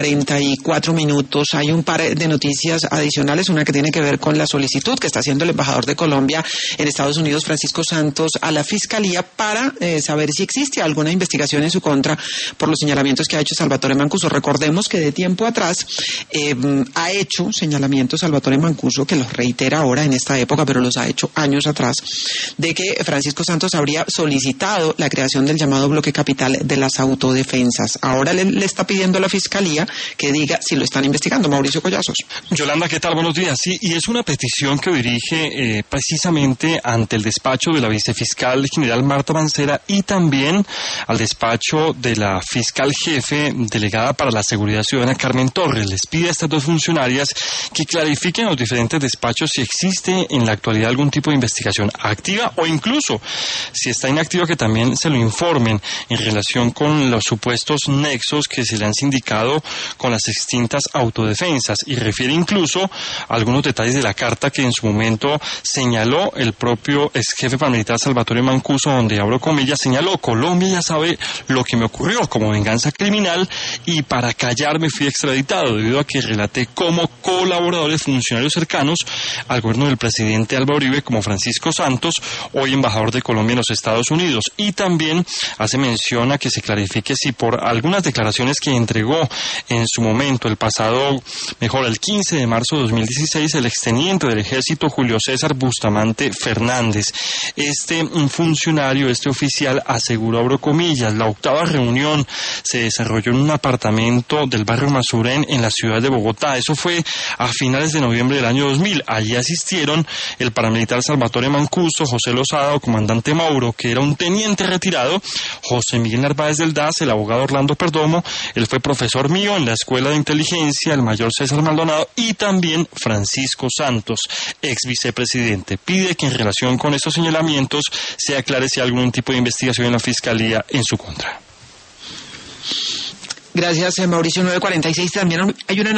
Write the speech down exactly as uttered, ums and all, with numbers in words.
cuarenta y cuatro minutos. Hay un par de noticias adicionales, una que tiene que ver con la solicitud que está haciendo el embajador de Colombia en Estados Unidos, Francisco Santos, a la Fiscalía para eh, saber si existe alguna investigación en su contra por los señalamientos que ha hecho Salvatore Mancuso. Recordemos que de tiempo atrás eh, ha hecho señalamientos Salvatore Mancuso, que los reitera ahora en esta época, pero los ha hecho años atrás, de que Francisco Santos habría solicitado la creación del llamado bloque capital de las autodefensas. Ahora le, le está pidiendo a la Fiscalía que diga si lo están investigando. Mauricio Collazos. Yolanda, ¿qué tal? Buenos días. Sí, y es una petición que dirige eh, precisamente ante el despacho de la vicefiscal general Marta Mancera y también al despacho de la fiscal jefe delegada para la seguridad ciudadana Carmen Torres. Les pide a estas dos funcionarias que clarifiquen a los diferentes despachos si existe en la actualidad algún tipo de investigación activa o incluso si está inactiva, que también se lo informen en relación con los supuestos nexos que se le han sindicado con las extintas autodefensas, y refiere incluso a algunos detalles de la carta que en su momento señaló el propio ex jefe paramilitar Salvatore Mancuso, donde, abro comillas, señaló: Colombia ya sabe lo que me ocurrió como venganza criminal y para callar me fui extraditado debido a que relaté como colaboradores funcionarios cercanos al gobierno del presidente Álvaro Uribe como Francisco Santos, hoy embajador de Colombia en los Estados Unidos. Y también hace mención a que se clarifique si por algunas declaraciones que entregó en su momento el pasado, mejor el quince de marzo de dos mil dieciséis, el exteniente del ejército Julio César Bustamante Fernández. Este funcionario, este oficial, aseguró, abro comillas, la octava reunión se desarrolló en un apartamento del barrio Masurén en la ciudad de Bogotá. Eso fue a finales de noviembre del año dos mil. Allí asistieron el paramilitar Salvatore Mancuso, José Lozada o comandante Mauro, que era un teniente retirado, José Miguel Narváez del D A S, el abogado Orlando Perdomo, él fue profesor mío en la Escuela de Inteligencia, el mayor César Maldonado, y también Francisco Santos, ex vicepresidente. Pide que en relación con estos señalamientos se aclare si hay algún tipo de investigación en la Fiscalía en su contra. Gracias, Mauricio. nueve cuarenta y seis. También hay una